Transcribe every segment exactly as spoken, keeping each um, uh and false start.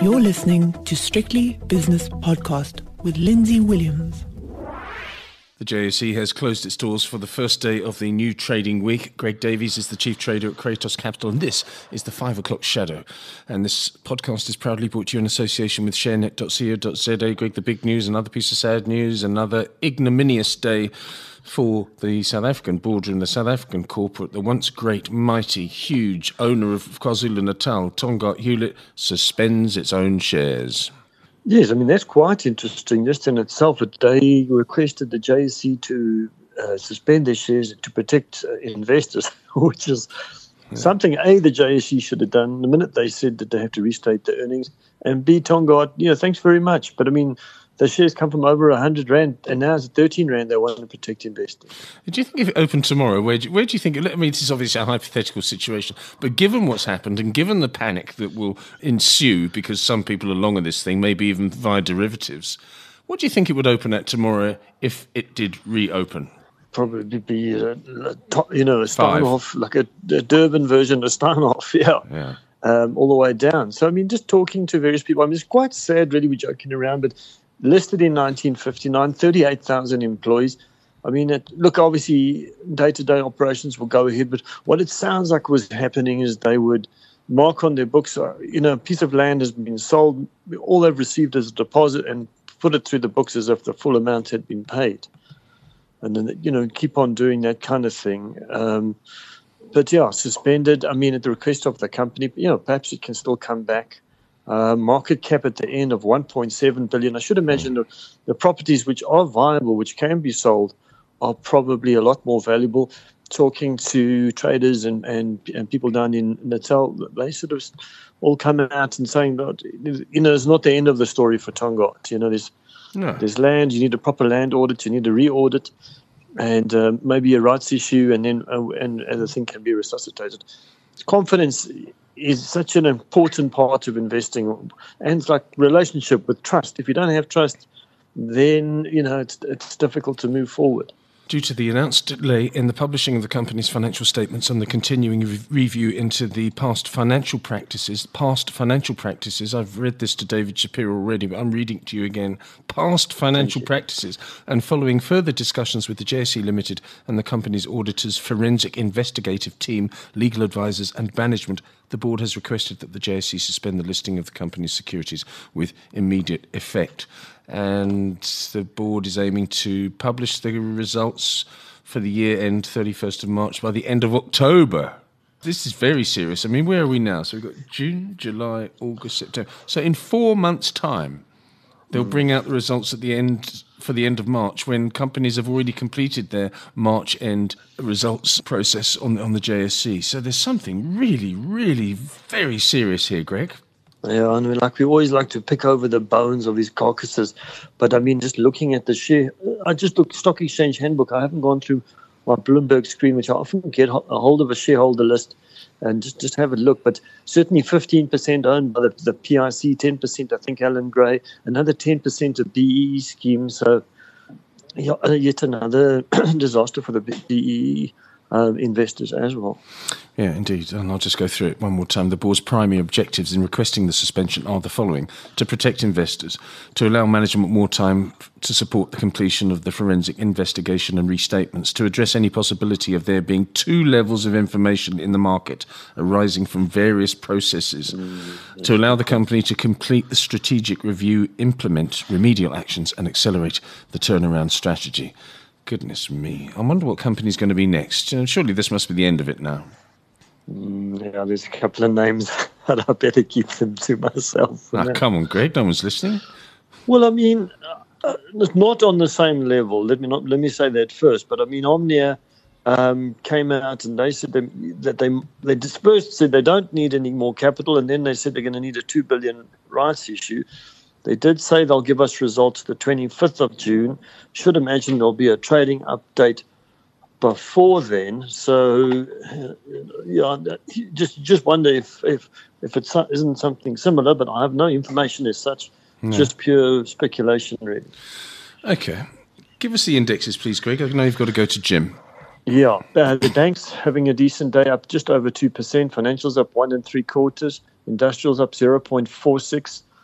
You're listening to Strictly Business Podcast with Lindsay Williams. The J S E has closed its doors for the first day of the new trading week. Greg Davies is the chief trader at Kratos Capital, and this is the five o'clock shadow. And this podcast is proudly brought to you in association with sharenet dot co dot z a. Greg, the big news, another piece of sad news, another ignominious day for the South African boardroom, the South African corporate, the once great, mighty, huge owner of KwaZulu-Natal, Tongaat Hulett, suspends its own shares. Yes, I mean, that's quite interesting just in itself. They requested the J S E to uh, suspend their shares to protect uh, investors, which is yeah. something, A, the J S E should have done the minute they said that they have to restate the earnings, and B, Tongaat, you know, thanks very much. But, I mean, the shares come from over one hundred rand, and now it's thirteen rand. They want to protect investors. Do you think if it opened tomorrow, where do, you, where do you think, I mean, this is obviously a hypothetical situation, but given what's happened and given the panic that will ensue because some people are long on this thing, maybe even via derivatives, what do you think it would open at tomorrow if it did reopen? Probably be, a, you know, a Steinhoff, like a, a Durban version of Steinhoff, yeah. Yeah. Um, all the way down. So, I mean, just talking to various people, I mean, it's quite sad, really, we're joking around, but listed in nineteen fifty-nine, thirty-eight thousand employees. I mean, it, look, obviously, day-to-day operations will go ahead, but what it sounds like was happening is they would mark on their books, uh, you know, a piece of land has been sold, all they've received as a deposit, and put it through the books as if the full amount had been paid. And then, you know, keep on doing that kind of thing. Um, but, yeah, suspended, I mean, at the request of the company, you know, perhaps it can still come back. Uh, market cap at the end of one point seven billion. I should imagine the, the properties which are viable, which can be sold, are probably a lot more valuable. Talking to traders and, and, and people down in Natal, they sort of all come out and saying that, you know, it's not the end of the story for Tongaat. You know, there's no. there's land, you need a proper land audit, you need a re-audit, and uh, maybe a rights issue, and then uh, and, and the thing can be resuscitated. Confidence is such an important part of investing, and it's like relationship with trust. If you don't have trust, then, you know, it's it's difficult to move forward. Due to the announced delay in the publishing of the company's financial statements and the continuing re- review into the past financial practices, past financial practices, I've read this to David Shapiro already, but I'm reading it to you again, past financial practices, and following further discussions with the J S E Limited and the company's auditors, forensic investigative team, legal advisors and management, the board has requested that the J S E suspend the listing of the company's securities with immediate effect. And the board is aiming to publish the results for the year end thirty-first of March by the end of October. This is very serious. I mean, where are we now? So we've got June, July, August, September. So in four months' time, they'll bring out the results at the end for the end of March, when companies have already completed their March end results process on, on the J S E. So there's something really, really very serious here, Greg. Yeah, and like we always like to pick over the bones of these carcasses, but I mean, just looking at the share, I just looked Stock Exchange Handbook. I haven't gone through my Bloomberg screen, which I often get a hold of a shareholder list and just, just have a look. But certainly fifteen percent owned by the, the P I C, ten percent I think Alan Gray, another ten percent of B E E scheme. So yeah, yet another disaster for the B E E um, investors as well. Yeah, indeed. And I'll just go through it one more time. The board's primary objectives in requesting the suspension are the following: to protect investors, to allow management more time to support the completion of the forensic investigation and restatements, to address any possibility of there being two levels of information in the market arising from various processes, mm, to allow the company to complete the strategic review, implement remedial actions and accelerate the turnaround strategy. Goodness me. I wonder what company's going to be next. You know, surely this must be the end of it now. Mm, yeah, there's a couple of names that I better keep them to myself. Ah, come on, Greg, no one's listening. Well, I mean, uh, not on the same level. Let me not let me say that first. But I mean, Omnia um, came out and they said they, that they they dispersed, said they don't need any more capital, and then they said they're going to need a two billion rights issue. They did say they'll give us results the twenty-fifth of June. Should imagine there'll be a trading update before then. So, yeah, just just wonder if if if it isn't something similar, but I have no information as such. No. Just pure speculation, really. Okay. Give us the indexes, please, Greg. I know you've got to go to gym. Yeah, uh, the banks having a decent day, up just over two percent. Financials up one and three quarters. Industrials up zero point four six.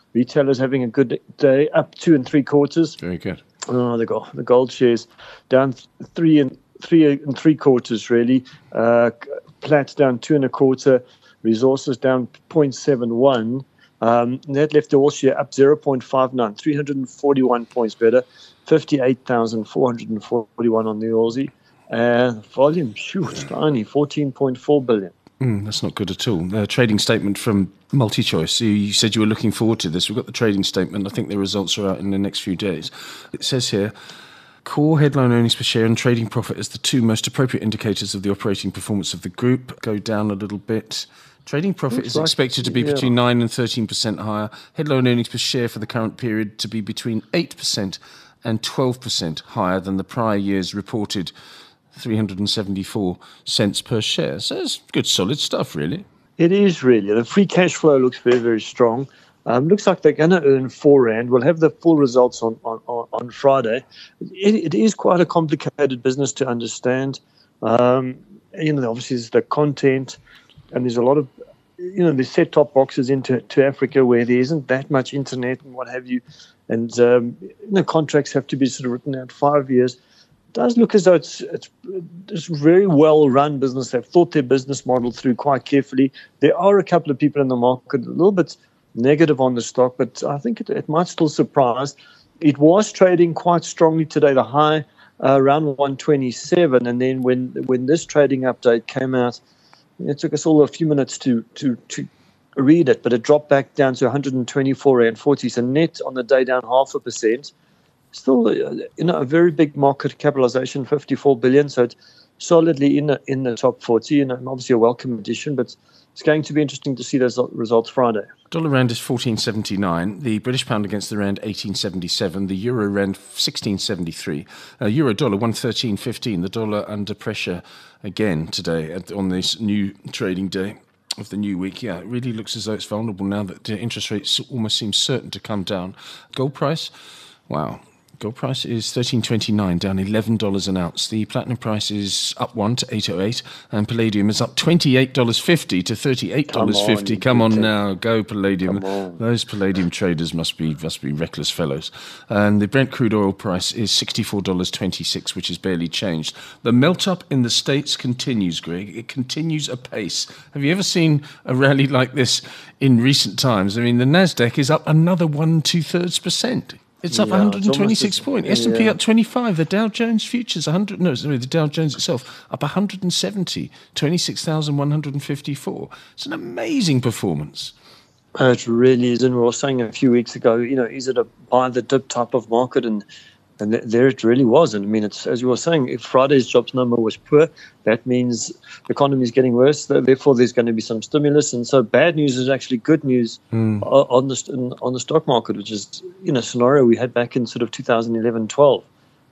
Retailers having a good day, up two and three quarters. Very good. Oh, the gold, the gold shares down three and three and three quarters really. Uh, Platts down two and a quarter. Resources down zero point seven one. Um, that left the all share up zero point five nine, three hundred forty-one points better, fifty-eight thousand four hundred forty-one on the Aussie. Uh, volume, shoot, tiny, fourteen point four billion. Mm, that's not good at all. Uh, trading statement from MultiChoice. You, you said you were looking forward to this. We've got the trading statement. I think the results are out in the next few days. It says here, core headline earnings per share and trading profit as the two most appropriate indicators of the operating performance of the group. Go down a little bit. Trading profit Looks is like, expected to be yeah. between nine and thirteen percent higher. Headline earnings per share for the current period to be between eight percent and twelve percent higher than the prior year's reported three hundred seventy-four cents per share. So it's good, solid stuff, really. It is really. The free cash flow looks very, very strong. Um, looks like they're going to earn four rand. We'll have the full results on, on, on Friday. It, it is quite a complicated business to understand. Um, you know, obviously there's the content, and there's a lot of, you know, they set top boxes into to Africa where there isn't that much internet and what have you. And, um, you know, contracts have to be sort of written out five years. It does look as though it's, it's, it's a very well-run business. They've thought their business model through quite carefully. There are a couple of people in the market a little bit negative on the stock, but I think it, it might still surprise. It was trading quite strongly today, the high uh, around one twenty-seven, and then when when this trading update came out, it took us all a few minutes to to to read it, but it dropped back down to one twenty-four and forty. So net on the day down half a percent. Still, uh, you know, a very big market capitalization, fifty-four billion. So it's solidly in the in the top forty, and obviously a welcome addition. But it's going to be interesting to see those results Friday. Dollar rand is fourteen seventy-nine. The British pound against the rand eighteen seventy-seven. The euro rand sixteen seventy-three. Uh, euro dollar one thirteen fifteen. The dollar under pressure again today at, on this new trading day of the new week. Yeah, it really looks as though it's vulnerable now that the interest rates almost seem certain to come down. Gold price, wow. Gold price is thirteen twenty-nine, down eleven dollars an ounce. The platinum price is up one to eight oh eight, and palladium is up twenty-eight dollars fifty to thirty-eight dollars fifty. Come on, Come on now, go palladium. Those palladium traders must be must be reckless fellows. And the Brent crude oil price is sixty-four dollars twenty-six, which is barely changed. The melt-up in the States continues, Greg. It continues apace. Have you ever seen a rally like this in recent times? I mean, the Nasdaq is up another one two-thirds percent. It's up yeah, one hundred twenty-six points. S and P yeah. up twenty-five. The Dow Jones futures one hundred. No, sorry, the Dow Jones itself up one hundred seventy, twenty-six thousand one hundred fifty-four. It's an amazing performance. Uh, it really is. And we were saying a few weeks ago, you know, is it a buy the dip type of market? And and th- there it really was. And I mean, it's as you were saying, if Friday's jobs number was poor, that means the economy is getting worse. Therefore, there's going to be some stimulus. And so bad news is actually good news mm. on the on the stock market, which is, you know, scenario we had back in sort of two thousand eleven twelve,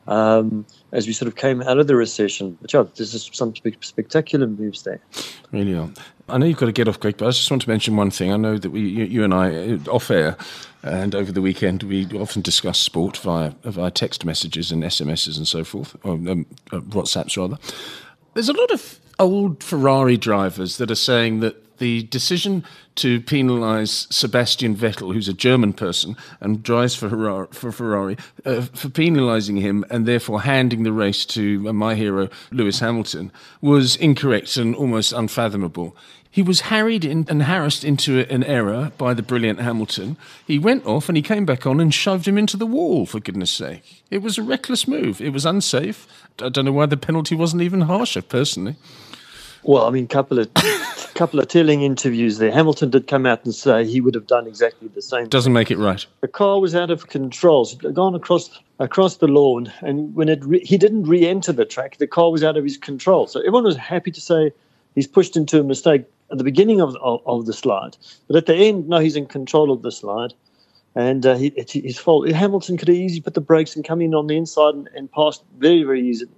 um, as we sort of came out of the recession. But yeah, there's just some spe- spectacular moves there. Really are. I know you've got to get off, Greg, but I just want to mention one thing. I know that we, you, you and I, off air, and over the weekend, we often discuss sport via via text messages and S M Ses and so forth, or um, uh, WhatsApps rather. There's a lot of old Ferrari drivers that are saying that the decision to penalise Sebastian Vettel, who's a German person and drives for Ferrari, for, Ferrari, uh, for penalising him and therefore handing the race to uh, my hero, Lewis Hamilton, was incorrect and almost unfathomable. He was harried in, and harassed into an error by the brilliant Hamilton. He went off and he came back on and shoved him into the wall, for goodness sake. It was a reckless move. It was unsafe. I don't know why the penalty wasn't even harsher, personally. Well, I mean, couple of couple of telling interviews there. Hamilton did come out and say he would have done exactly the same. Doesn't make it right. The car was out of control. So it had gone across across the lawn, and when it re- he didn't re-enter the track, the car was out of his control. So everyone was happy to say he's pushed into a mistake at the beginning of of, of the slide, but at the end, no, he's in control of the slide, and uh, he, it's his fault. Hamilton could have easily put the brakes and come in on the inside and, and passed very, very easily.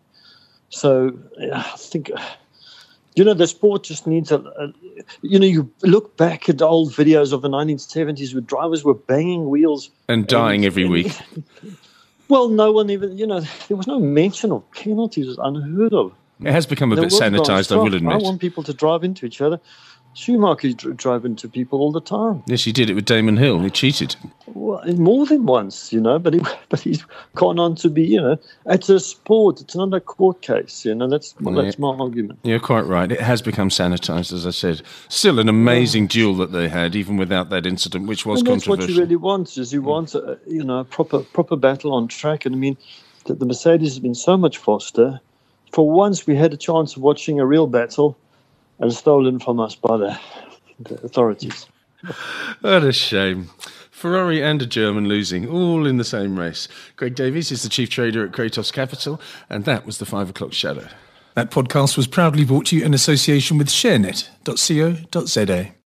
So uh, I think. Uh, You know, the sport just needs a, a, you know, you look back at old videos of the nineteen seventies where drivers were banging wheels. And dying and, every and, week. Well, no one even, you know, there was no mention of penalties. It was unheard of. It has become a there bit sanitised, I will admit. I want people to drive into each other. Schumacher drove into people all the time. Yes, he did it with Damon Hill. He cheated. Well, more than once, you know, but he, but he's gone on to be, you know, it's a sport. It's not a court case, you know. That's well, that's my argument. You're quite right. It has become sanitised, as I said. Still an amazing yeah. duel that they had, even without that incident, which was and that's controversial. That's what you really want, is you want, a, you know, a proper proper battle on track. And I mean, the, the Mercedes has been so much faster. For once, we had a chance of watching a real battle, and stolen from us by the, the authorities. What a shame. Ferrari and a German losing, all in the same race. Greg Davies is the chief trader at Kratos Capital, and that was the five o'clock shadow. That podcast was proudly brought to you in association with sharenet dot co dot za.